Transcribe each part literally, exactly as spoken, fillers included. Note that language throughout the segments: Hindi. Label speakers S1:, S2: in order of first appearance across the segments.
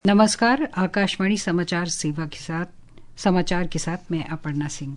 S1: नमस्कार। आकाशवाणी समाचार सेवा के साथ समाचार के साथ मैं अपर्णा सिंह।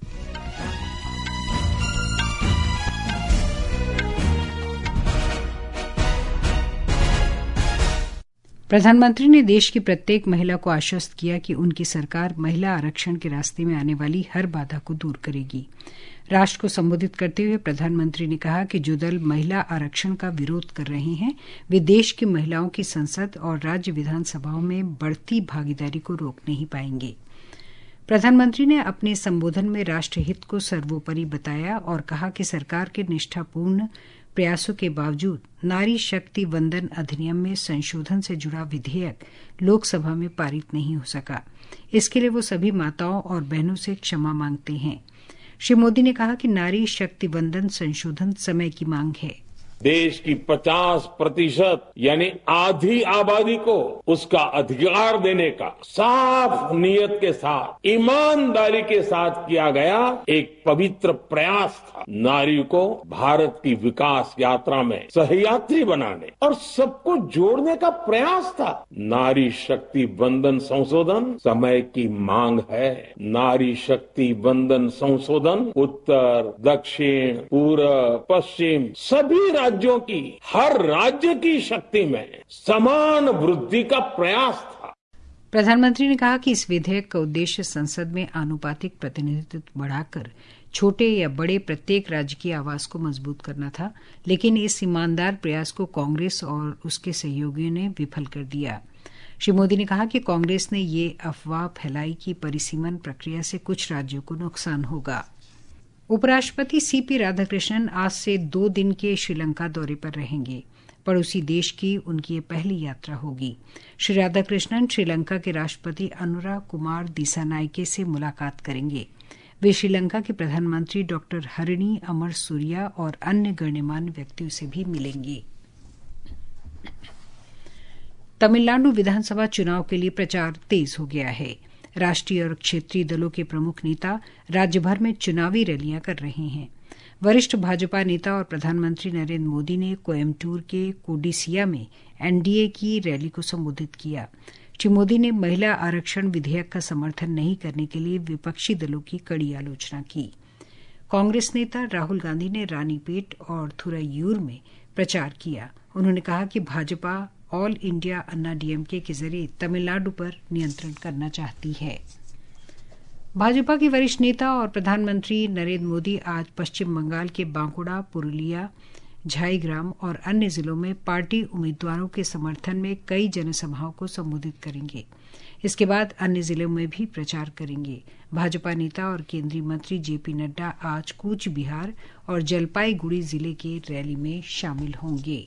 S1: प्रधानमंत्री ने देश की प्रत्येक महिला को आश्वस्त किया कि उनकी सरकार महिला आरक्षण के रास्ते में आने वाली हर बाधा को दूर करेगी। राष्ट्र को संबोधित करते हुए प्रधानमंत्री ने कहा कि जो दल महिला आरक्षण का विरोध कर रहे हैं वे देश की महिलाओं की संसद और राज्य विधानसभाओं में बढ़ती भागीदारी को रोक नहीं पाएंगे। प्रधानमंत्री ने अपने संबोधन में राष्ट्रहित को सर्वोपरि बताया और कहा कि सरकार के निष्ठापूर्ण प्रयासों के बावजूद नारी शक्ति वंदन अधिनियम में संशोधन से जुड़ा विधेयक लोकसभा में पारित नहीं हो सका। इसके लिए वो सभी माताओं और बहनों से क्षमा मांगते हैं। श्री मोदी ने कहा कि नारी शक्ति वंदन संशोधन समय की मांग है।
S2: देश की पचास प्रतिशत यानी आधी आबादी को उसका अधिकार देने का साफ नियत के साथ ईमानदारी के साथ किया गया एक पवित्र प्रयास था। नारी को भारत की विकास यात्रा में सहयात्री बनाने और सबको जोड़ने का प्रयास था। नारी शक्ति वंदन संशोधन समय की मांग है। नारी शक्ति वंदन संशोधन उत्तर, दक्षिण, पूर्व, पश्चिम सभी राज्यों की हर राज्य की शक्ति में समान वृद्धि का प्रयास था।
S1: प्रधानमंत्री ने कहा कि इस विधेयक का उद्देश्य संसद में आनुपातिक प्रतिनिधित्व बढ़ाकर छोटे या बड़े प्रत्येक राज्य की आवाज को मजबूत करना था, लेकिन इस ईमानदार प्रयास को कांग्रेस और उसके सहयोगियों ने विफल कर दिया। श्री मोदी ने कहा कि कांग्रेस ने ये अफवाह फैलाई कि परिसीमन प्रक्रिया से कुछ राज्यों को नुकसान होगा। उपराष्ट्रपति सीपी राधाकृष्णन आज से दो दिन के श्रीलंका दौरे पर रहेंगे। पड़ोसी देश की उनकी ये पहली यात्रा होगी। श्री राधाकृष्णन श्रीलंका के राष्ट्रपति अनुरा कुमार दिसानायके से मुलाकात करेंगे। वे श्रीलंका के प्रधानमंत्री डॉक्टर हरिणी अमर सूरिया और अन्य गण्यमान्य व्यक्तियों से भी मिलेंगे। तमिलनाडु विधानसभा चुनाव के लिए प्रचार तेज हो गया है। राष्ट्रीय और क्षेत्रीय दलों के प्रमुख नेता राज्य भर में चुनावी रैलियां कर रहे हैं। वरिष्ठ भाजपा नेता और प्रधानमंत्री नरेंद्र मोदी ने कोयम्बटूर के कोडिसिया में एनडीए की रैली को संबोधित किया। श्री मोदी ने महिला आरक्षण विधेयक का समर्थन नहीं करने के लिए विपक्षी दलों की कड़ी आलोचना की। कांग्रेस नेता राहुल गांधी ने रानीपेट और थुराइयूर में प्रचार किया। उन्होंने कहा कि Bhajpa All India Anna DMK के जरिए तमिलनाडु पर नियंत्रण करना चाहती है। भाजपा के वरिष्ठ नेता और प्रधानमंत्री नरेंद्र मोदी आज पश्चिम बंगाल के बांकुड़ा, पुरुलिया, झाईग्राम और अन्य जिलों में पार्टी उम्मीदवारों के समर्थन में कई जनसभाओं को संबोधित करेंगे। इसके बाद अन्य जिलों में भी प्रचार करेंगे। भाजपा नेता और केंद्रीय मंत्री जेपी नड्डा आज कूच बिहार और जलपाईगुड़ी जिले के रैली में शामिल होंगे।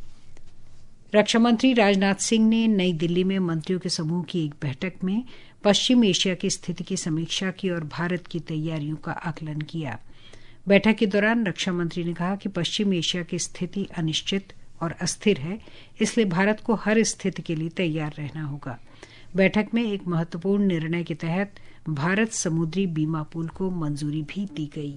S1: रक्षा मंत्री राजनाथ सिंह ने नई दिल्ली में मंत्रियों के समूह की एक बैठक में पश्चिम एशिया की स्थिति की समीक्षा की और भारत की तैयारियों का आकलन किया। बैठक के दौरान रक्षा मंत्री ने कहा कि पश्चिम एशिया की स्थिति अनिश्चित और अस्थिर है, इसलिए भारत को हर स्थिति के लिए तैयार रहना होगा। बैठक में एक महत्वपूर्ण निर्णय के तहत भारत समुद्री बीमा पुल को मंजूरी भी दी गई।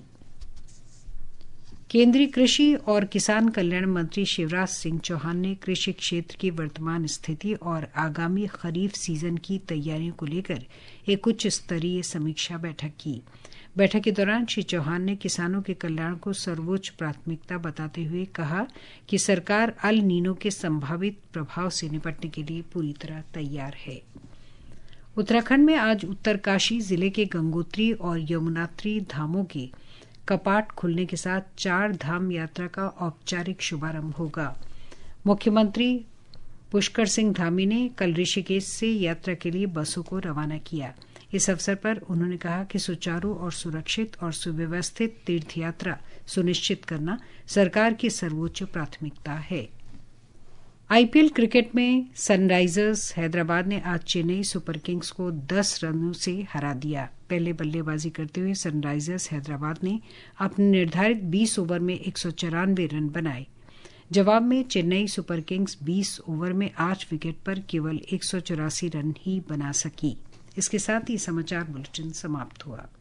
S1: केंद्रीय कृषि और किसान कल्याण मंत्री शिवराज सिंह चौहान ने कृषि क्षेत्र की वर्तमान स्थिति और आगामी खरीफ सीजन की तैयारियों को लेकर एक उच्च स्तरीय समीक्षा बैठक की। बैठक के दौरान श्री चौहान ने किसानों के कल्याण को सर्वोच्च प्राथमिकता बताते हुए कहा कि सरकार अल नीनो के संभावित प्रभाव से निपटने के लिए पूरी तरह तैयार है। उत्तराखंड में आज उत्तरकाशी जिले के गंगोत्री और यमुनोत्री धामों के कपाट खुलने के साथ चार धाम यात्रा का औपचारिक शुभारंभ होगा। मुख्यमंत्री पुष्कर सिंह धामी ने कल ऋषिकेश से यात्रा के लिए बसों को रवाना किया। इस अवसर पर उन्होंने कहा कि सुचारू और सुरक्षित और सुव्यवस्थित तीर्थ यात्रा सुनिश्चित करना सरकार की सर्वोच्च प्राथमिकता है। आईपीएल क्रिकेट में सनराइजर्स हैदराबाद ने आज चेन्नई सुपर किंग्स को दस रनों से हरा दिया। पहले बल्लेबाजी करते हुए सनराइजर्स हैदराबाद ने अपने निर्धारित बीस ओवर में एक सौ चौरानवे रन बनाए। जवाब में चेन्नई सुपर किंग्स बीस ओवर में आठ विकेट पर केवल एक सौ चौरासी रन ही बना सकी। इसके साथ ही समाचार बुलेटिन समाप्त हुआ।